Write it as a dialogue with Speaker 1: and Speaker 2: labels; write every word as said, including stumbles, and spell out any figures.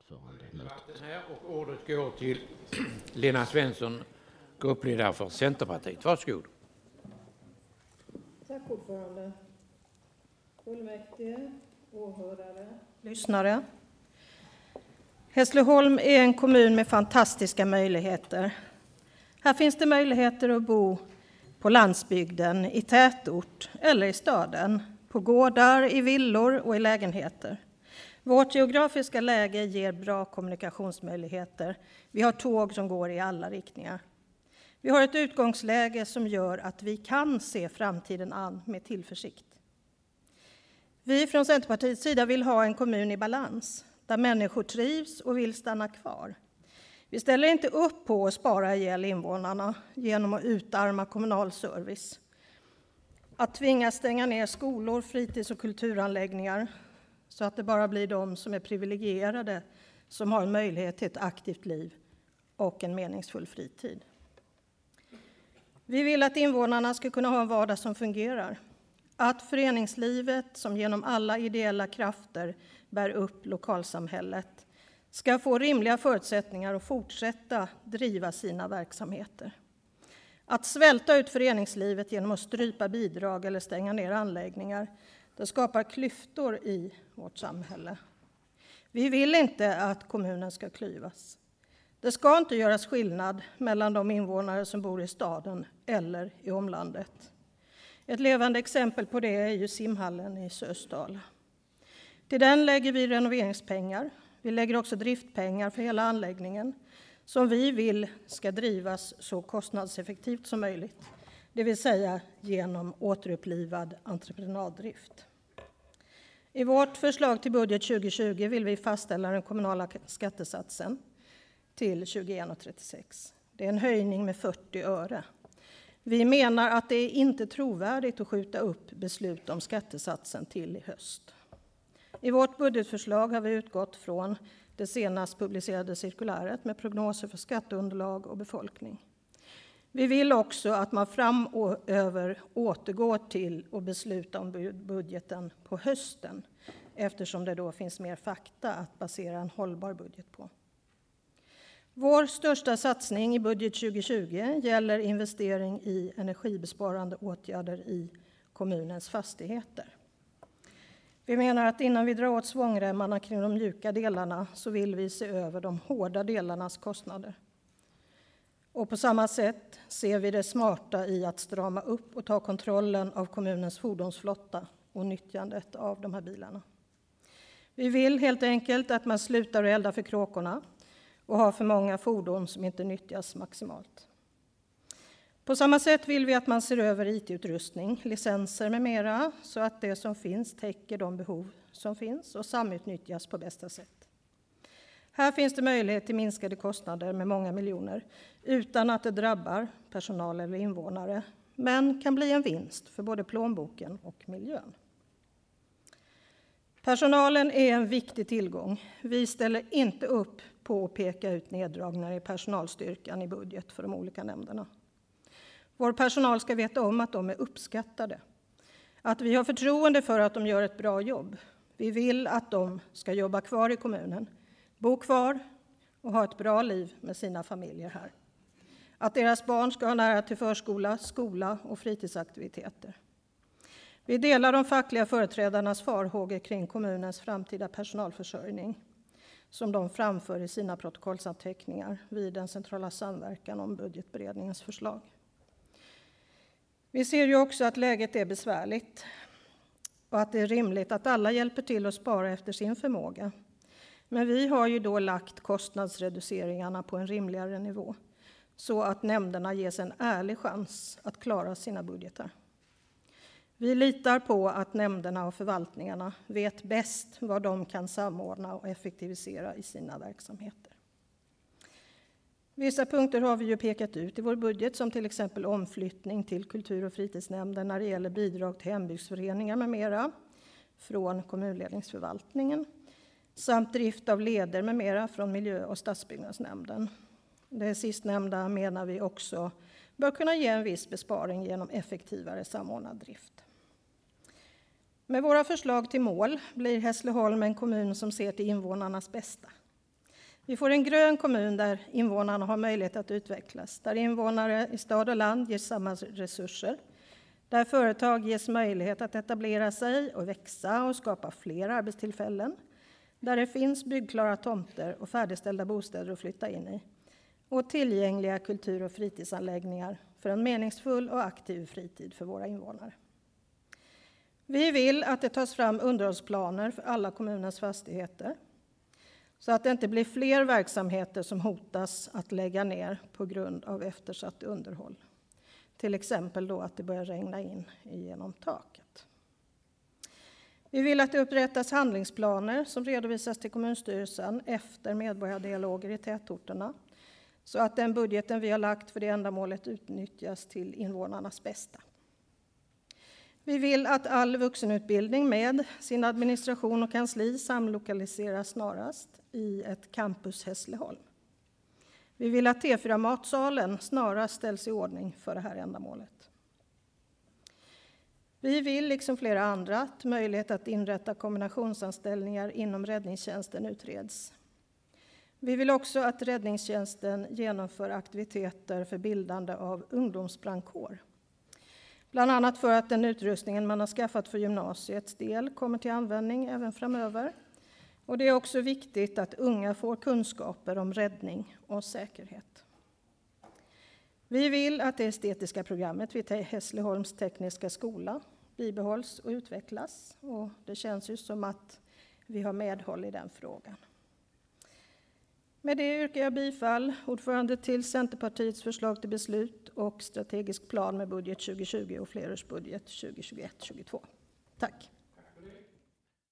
Speaker 1: ordförande mötet.
Speaker 2: Här och ordet går till Lena Svensson, gruppledare för Centerpartiet. Varsågod.
Speaker 3: Tack ordförande. Fullmäktige, åhörare, lyssnare. Hässleholm är en kommun med fantastiska möjligheter. Här finns det möjligheter att bo på landsbygden, i tätort eller i staden, på gårdar, i villor och i lägenheter. Vårt geografiska läge ger bra kommunikationsmöjligheter. Vi har tåg som går i alla riktningar. Vi har ett utgångsläge som gör att vi kan se framtiden an med tillförsikt. Vi från Centerpartiets sida vill ha en kommun i balans, där människor trivs och vill stanna kvar. Vi ställer inte upp på att spara ihjäl invånarna genom att utarma kommunal service. Att tvinga stänga ner skolor, fritids- och kulturanläggningar så att det bara blir de som är privilegierade som har en möjlighet till ett aktivt liv och en meningsfull fritid. Vi vill att invånarna ska kunna ha en vardag som fungerar. Att föreningslivet, som genom alla ideella krafter bär upp lokalsamhället, ska få rimliga förutsättningar att fortsätta driva sina verksamheter. Att svälta ut föreningslivet genom att strypa bidrag eller stänga ner anläggningar, det skapar klyftor i vårt samhälle. Vi vill inte att kommunen ska klyvas. Det ska inte göras skillnad mellan de invånare som bor i staden eller i omlandet. Ett levande exempel på det är ju simhallen i Sösdala. Till den lägger vi renoveringspengar. Vi lägger också driftpengar för hela anläggningen som vi vill ska drivas så kostnadseffektivt som möjligt. Det vill säga genom återupplivad entreprenaddrift. I vårt förslag till budget tjugo tjugo vill vi fastställa den kommunala skattesatsen till tjugoett komma trettiosex. Det är en höjning med fyrtio öre. Vi menar att det inte är trovärdigt att skjuta upp beslut om skattesatsen till i höst. I vårt budgetförslag har vi utgått från det senast publicerade cirkuläret med prognoser för skatteunderlag och befolkning. Vi vill också att man framöver återgår till att besluta om budgeten på hösten, eftersom det då finns mer fakta att basera en hållbar budget på. Vår största satsning i budget tjugo tjugo gäller investering i energibesparande åtgärder i kommunens fastigheter. Vi menar att innan vi drar åt svångremmarna kring de mjuka delarna så vill vi se över de hårda delarnas kostnader. Och på samma sätt ser vi det smarta i att strama upp och ta kontrollen av kommunens fordonsflotta och nyttjandet av de här bilarna. Vi vill helt enkelt att man slutar elda för kråkorna och har för många fordon som inte nyttjas maximalt. På samma sätt vill vi att man ser över I T-utrustning, licenser med mera så att det som finns täcker de behov som finns och samutnyttjas på bästa sätt. Här finns det möjlighet till minskade kostnader med många miljoner utan att det drabbar personal eller invånare, men kan bli en vinst för både plånboken och miljön. Personalen är en viktig tillgång. Vi ställer inte upp på att peka ut neddragningar i personalstyrkan i budget för de olika nämnderna. Vår personal ska veta om att de är uppskattade. Att vi har förtroende för att de gör ett bra jobb. Vi vill att de ska jobba kvar i kommunen, bo kvar och ha ett bra liv med sina familjer här. Att deras barn ska ha nära till förskola, skola och fritidsaktiviteter. Vi delar de fackliga företrädarnas farhågor kring kommunens framtida personalförsörjning som de framför i sina protokollsanteckningar vid den centrala samverkan om budgetberedningens förslag. Vi ser ju också att läget är besvärligt och att det är rimligt att alla hjälper till att spara efter sin förmåga. Men vi har ju då lagt kostnadsreduceringarna på en rimligare nivå så att nämnderna ges en ärlig chans att klara sina budgetar. Vi litar på att nämnderna och förvaltningarna vet bäst vad de kan samordna och effektivisera i sina verksamheter. Vissa punkter har vi ju pekat ut i vår budget som till exempel omflyttning till kultur- och fritidsnämnden när det gäller bidrag till hembygdsföreningar med mera från kommunledningsförvaltningen samt drift av leder med mera från miljö- och stadsbyggnadsnämnden. Det sistnämnda menar vi också bör kunna ge en viss besparing genom effektivare samordnad drift. Med våra förslag till mål blir Hässleholm en kommun som ser till invånarnas bästa. Vi får en grön kommun där invånarna har möjlighet att utvecklas, där invånare i stad och land ges samma resurser, där företag ges möjlighet att etablera sig och växa och skapa fler arbetstillfällen, där det finns byggklara tomter och färdigställda bostäder att flytta in i och tillgängliga kultur- och fritidsanläggningar för en meningsfull och aktiv fritid för våra invånare. Vi vill att det tas fram underhållsplaner för alla kommunens fastigheter så att det inte blir fler verksamheter som hotas att lägga ner på grund av eftersatt underhåll. Till exempel då att det börjar regna in genom taket. Vi vill att det upprättas handlingsplaner som redovisas till kommunstyrelsen efter medborgardialoger i tätorterna så att den budgeten vi har lagt för det ändamålet utnyttjas till invånarnas bästa. Vi vill att all vuxenutbildning med sin administration och kansli samlokaliseras snarast i ett campus Hässleholm. Vi vill att T fyra-matsalen snarast ställs i ordning för det här ändamålet. Vi vill, liksom flera andra, att möjlighet att inrätta kombinationsanställningar inom räddningstjänsten utreds. Vi vill också att räddningstjänsten genomför aktiviteter för bildande av ungdomsbrandkår. Bland annat för att den utrustningen man har skaffat för gymnasiets del kommer till användning även framöver. Och det är också viktigt att unga får kunskaper om räddning och säkerhet. Vi vill att det estetiska programmet vid Hässleholms tekniska skola bibehålls och utvecklas. Och det känns ju som att vi har medhåll i den frågan. Med det yrkar jag bifall, ordförande, till Centerpartiets förslag till beslut och strategisk plan med budget tjugo tjugo och flerårsbudget tjugo tjugoett tjugotvå. Tack!